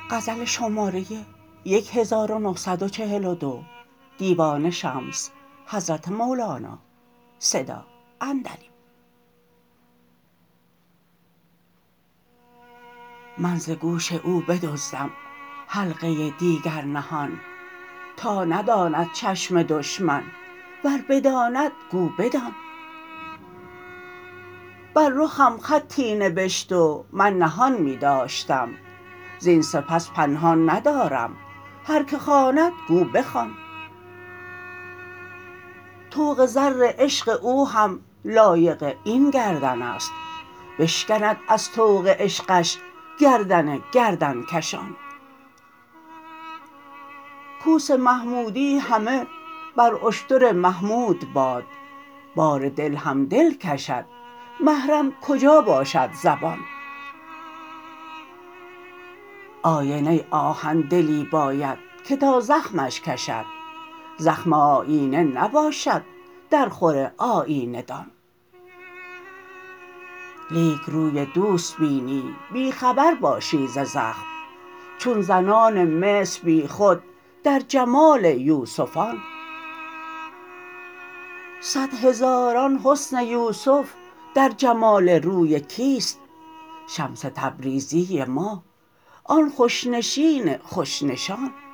من ز گوش او بدزدم حلقه دیگر نهان تا نداند چشم دشمن ور بداند گو بدان بر رخم خطی نبشت و من نهان می داشتم زین سپس پنهان ندارم هر که خواند گو بخوان طوق زر عشق او هم لایق این گردن است بشکند از طوق عشقش گردن گردنکشان کوس محمودی همه بر اشتر محمود باد بار دل هم دل کشد محرم کجا باشد زبان آینه آهن دلی باید که تا زخمش کشد زخم آیینه نباشد درخور آیینه دان لیک روی دوست بینی بی خبر باشی ز زخم چون زنان مصر بیخود در جمال یوسفان صد هزاران حسن یوسف در جمال روی کیست شمس تبریزی ما آن خوش نشین خوش نشان